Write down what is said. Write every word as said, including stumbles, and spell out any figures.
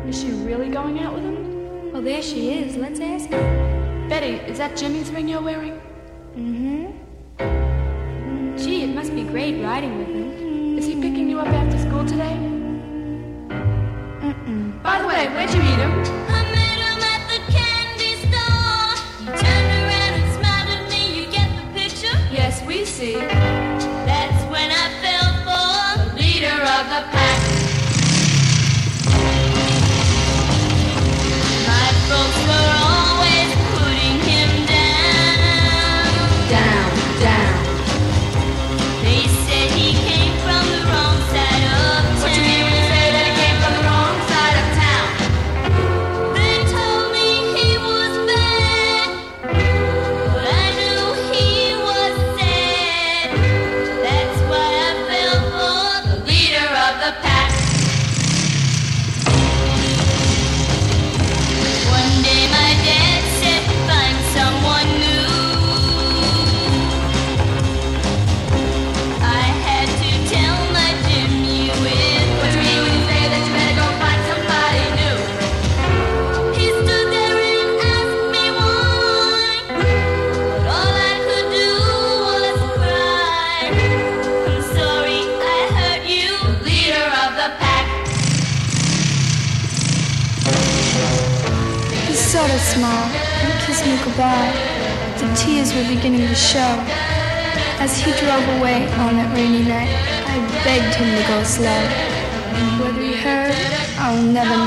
Is she really going out with him? Well, there she is. Let's ask her. Betty, is that Jimmy's ring you're wearing? Mm-hmm. Gee, it must be great riding with him. Is he picking you up after school today? Mm-mm. By the way, where'd you meet him? I met him at the candy store. He turned around and smiled at me. You get the picture? Yes, we see. That's when I fell for the leader of the pack. My folks were always putting him down. Down, down. They said he came from the wrong side of town. What you mean when you say that he came from the wrong side of town? They told me he was bad, but I knew he was sad. That's why I fell for the leader of the pack. One day my dad said, find someone new. I had to tell my Jim you with What you mean when you say that you better go find somebody new? He stood there and asked me why, but all I could do was cry. I'm sorry I hurt you, leader of the pack. He sort of smiled and kissed me goodbye. The tears were beginning to show. As he drove away on that rainy night, I begged him to go slow. Whether he heard, I'll never know.